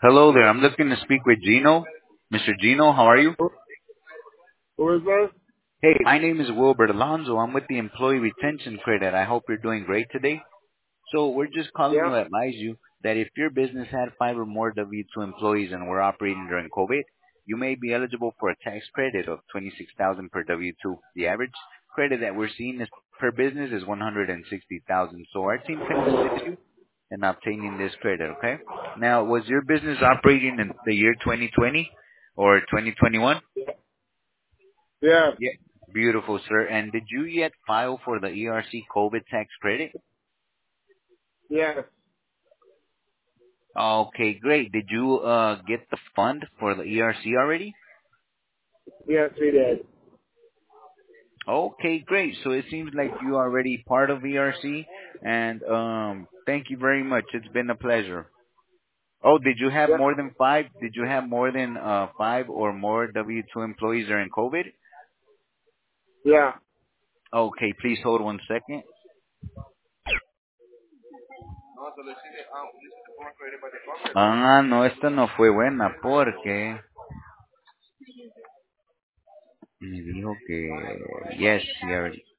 Hello there. I'm looking to speak with Gino. Mr. Gino, how are you? Who is this? Hey, my name is Wilbert Alonzo. I'm with the Employee Retention Credit. I hope you're doing great today. So we're just calling Yeah, to advise you that if your business had 5 or more W-2 employees and were operating during COVID, you may be eligible for a tax credit of 26,000 per W-2. The average credit that we're seeing is per business is 160,000. So our team can assist you in obtaining this credit, okay? Now, was your business operating in the year 2020 or 2021? yeah, Yeah. Beautiful, sir. And did you yet file for the ERC COVID tax credit? yes, Okay, great. Did you get the fund for the ERC already? yes, we did. Okay, great. So it seems like you are already part of ERC, and thank you very much. It's been a pleasure. Oh, did you have Yeah, more than five? Did you have more than 5 or more W-2 employees during COVID? yeah. Okay, please hold 1 second. Ah, no, esta no fue buena porque me dijo que yes, he already